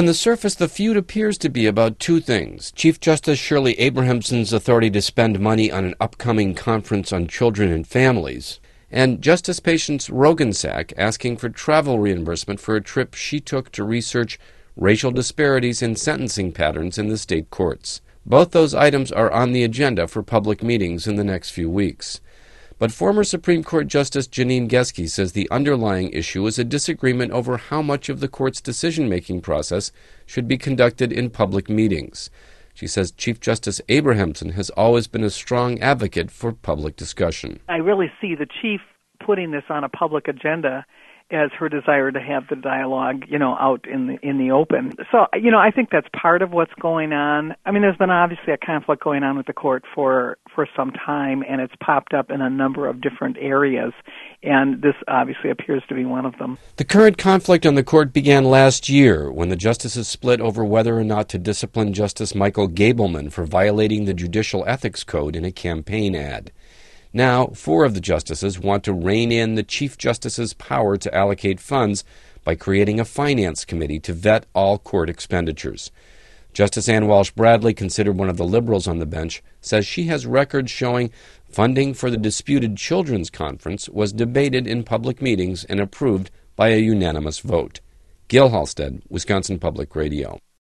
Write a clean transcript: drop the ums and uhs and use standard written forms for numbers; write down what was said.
On the surface, the feud appears to be about two things: Chief Justice Shirley Abrahamson's authority to spend money on an upcoming conference on children and families, and Justice Patience Roggensack asking for travel reimbursement for a trip she took to research racial disparities in sentencing patterns in the state courts. Both those items are on the agenda for public meetings in the next few weeks. But former Supreme Court Justice Janine Geske says the underlying issue is a disagreement over how much of the court's decision-making process should be conducted in public meetings. She says Chief Justice Abrahamson has always been a strong advocate for public discussion. I really see the Chief putting this on a public agenda as her desire to have the dialogue, out in the open. So, I think that's part of what's going on. I mean, there's been obviously a conflict going on with the court for some time, and it's popped up in a number of different areas, and this obviously appears to be one of them. The current conflict on the court began last year when the justices split over whether or not to discipline Justice Michael Gableman for violating the Judicial Ethics Code in a campaign ad. Now, 4 of the justices want to rein in the Chief Justice's power to allocate funds by creating a finance committee to vet all court expenditures. Justice Ann Walsh Bradley, considered one of the liberals on the bench, says she has records showing funding for the disputed children's conference was debated in public meetings and approved by a unanimous vote. Gil Halstead, Wisconsin Public Radio.